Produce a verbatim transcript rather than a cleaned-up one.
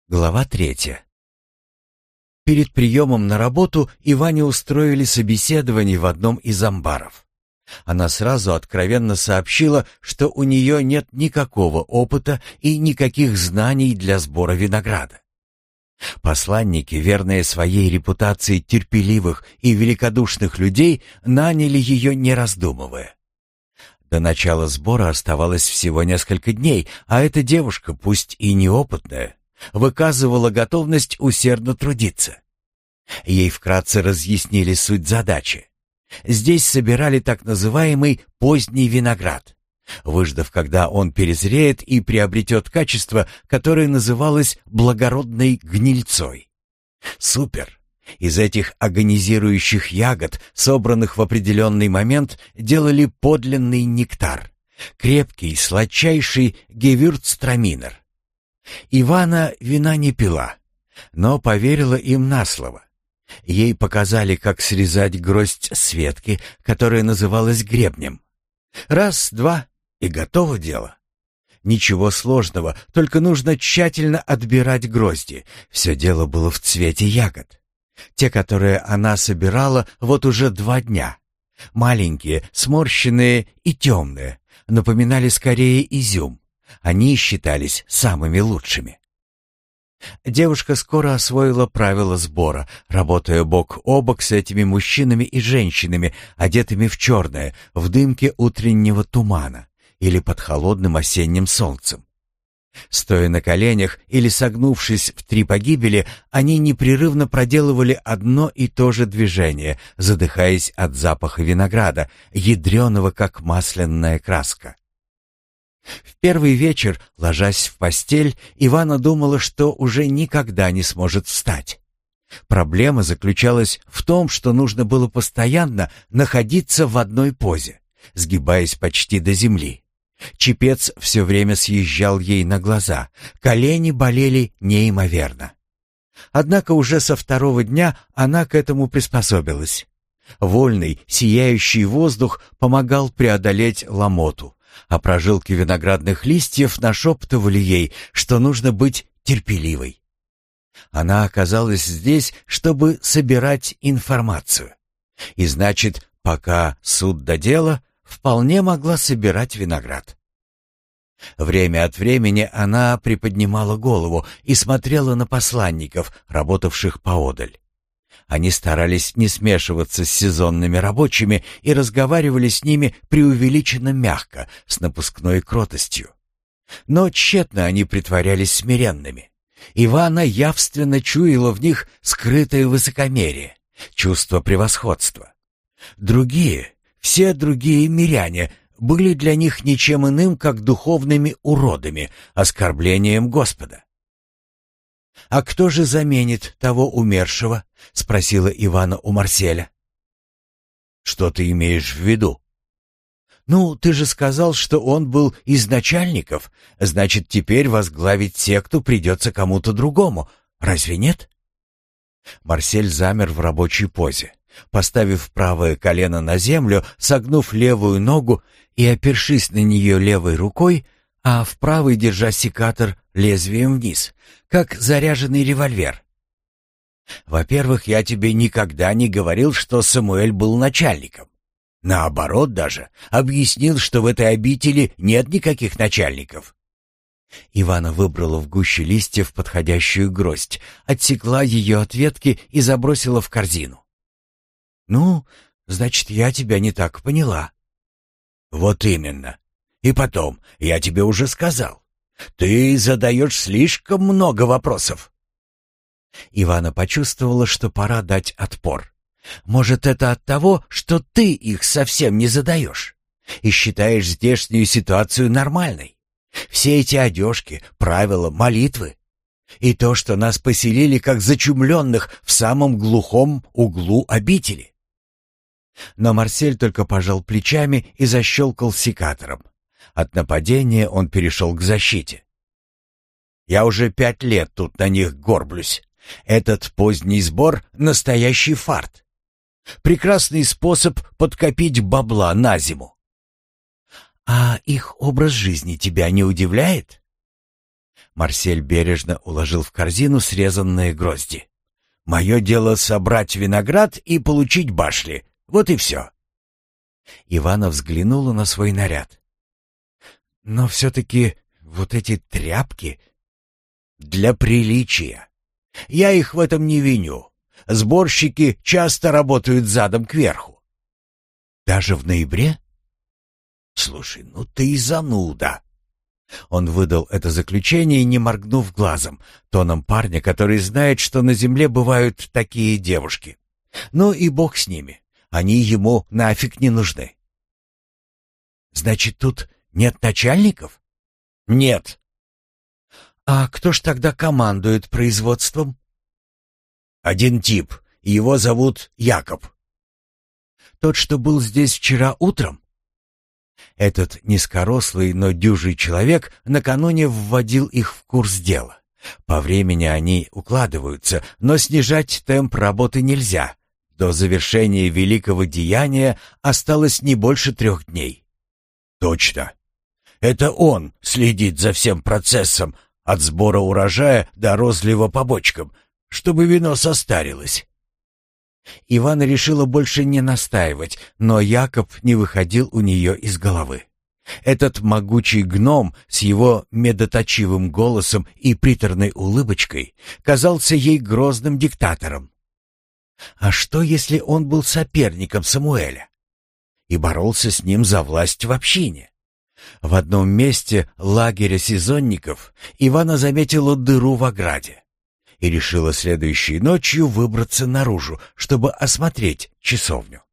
Глава третья. Перед приемом на работу Иване устроили собеседование в одном из амбаров. Она сразу откровенно сообщила, что у нее нет никакого опыта и никаких знаний для сбора винограда. Посланники, верные своей репутации терпеливых и великодушных людей, наняли ее не раздумывая. До начала сбора оставалось всего несколько дней, а эта девушка, пусть и неопытная, выказывала готовность усердно трудиться. Ей вкратце разъяснили суть задачи. Здесь собирали так называемый поздний виноград, выждав, когда он перезреет и приобретет качество, которое называлось благородной гнильцой. Супер! Из этих агонизирующих ягод, собранных в определенный момент, делали подлинный нектар, крепкий, сладчайший гевюрцтраминер. Ивана вина не пила, но поверила им на слово. Ей показали, как срезать гроздь с ветки, которая называлась гребнем. Раз, два — и готово дело. Ничего сложного, только нужно тщательно отбирать грозди. Все дело было в цвете ягод. Те, которые она собирала вот уже два дня. Маленькие, сморщенные и темные, напоминали скорее изюм. Они считались самыми лучшими. Девушка скоро освоила правила сбора, работая бок о бок с этими мужчинами и женщинами, одетыми в черное, в дымке утреннего тумана или под холодным осенним солнцем. Стоя на коленях или согнувшись в три погибели, они непрерывно проделывали одно и то же движение, задыхаясь от запаха винограда, ядреного, как масляная краска. В первый вечер, ложась в постель, Ивана думала, что уже никогда не сможет встать. Проблема заключалась в том, что нужно было постоянно находиться в одной позе, сгибаясь почти до земли. Чепец все время съезжал ей на глаза, колени болели неимоверно. Однако уже со второго дня она к этому приспособилась. Вольный, сияющий воздух помогал преодолеть ломоту, а прожилки виноградных листьев нашептывали ей, что нужно быть терпеливой. Она оказалась здесь, чтобы собирать информацию. И значит, пока суд до дела, вполне могла собирать виноград. Время от времени она приподнимала голову и смотрела на посланников, работавших поодаль. Они старались не смешиваться с сезонными рабочими и разговаривали с ними преувеличенно мягко, с напускной кротостью. Но тщетно они притворялись смиренными. Ивана явственно чуяла в них скрытое высокомерие, чувство превосходства. Другие, все другие миряне, были для них ничем иным, как духовными уродами, оскорблением Господа. «А кто же заменит того умершего?» — спросила Ивана у Марселя. «Что ты имеешь в виду?» «Ну, ты же сказал, что он был из начальников, значит, теперь возглавить секту придется кому-то другому, разве нет?» Марсель замер в рабочей позе, поставив правое колено на землю, согнув левую ногу и опершись на нее левой рукой, а в правой держа секатор лезвием вниз, как заряженный револьвер. «Во-первых, я тебе никогда не говорил, что Самуэль был начальником. Наоборот даже, объяснил, что в этой обители нет никаких начальников». Ивана выбрала в гуще листьев подходящую гроздь, отсекла ее от ветки и забросила в корзину. «Ну, значит, я тебя не так поняла». «Вот именно. И потом, я тебе уже сказал, ты задаешь слишком много вопросов». Ивана почувствовала, что пора дать отпор. «Может, это от того, что ты их совсем не задаешь и считаешь здешнюю ситуацию нормальной? Все эти одежки, правила, молитвы. И то, что нас поселили как зачумленных в самом глухом углу обители». Но Марсель только пожал плечами и защелкал секатором. От нападения он перешел к защите. «Я уже пять лет тут на них горблюсь. Этот поздний сбор — настоящий фарт. Прекрасный способ подкопить бабла на зиму». «А их образ жизни тебя не удивляет?» Марсель бережно уложил в корзину срезанные грозди. «Мое дело собрать виноград и получить башли. Вот и все». Ивана взглянула на свой наряд. «Но все-таки вот эти тряпки...» «Для приличия. Я их в этом не виню. Сборщики часто работают задом кверху». «Даже в ноябре?» «Слушай, ну ты и зануда». Он выдал это заключение, не моргнув глазом, тоном парня, который знает, что на земле бывают такие девушки. Ну и бог с ними, они ему нафиг не нужны. «Значит, тут нет начальников?» «Нет». «А кто ж тогда командует производством?» «Один тип, его зовут Якоб». «Тот, что был здесь вчера утром?» Этот низкорослый, но дюжий человек накануне вводил их в курс дела. По времени они укладываются, но снижать темп работы нельзя. До завершения великого деяния осталось не больше трех дней. Точно. Это он следит за всем процессом, от сбора урожая до розлива по бочкам, чтобы вино состарилось. Ивана решила больше не настаивать, но Якоб не выходил у нее из головы. Этот могучий гном с его медоточивым голосом и приторной улыбочкой казался ей грозным диктатором. А что, если он был соперником Самуэля и боролся с ним за власть в общине? В одном месте лагеря сезонников Ивана заметила дыру в ограде и решила следующей ночью выбраться наружу, чтобы осмотреть часовню.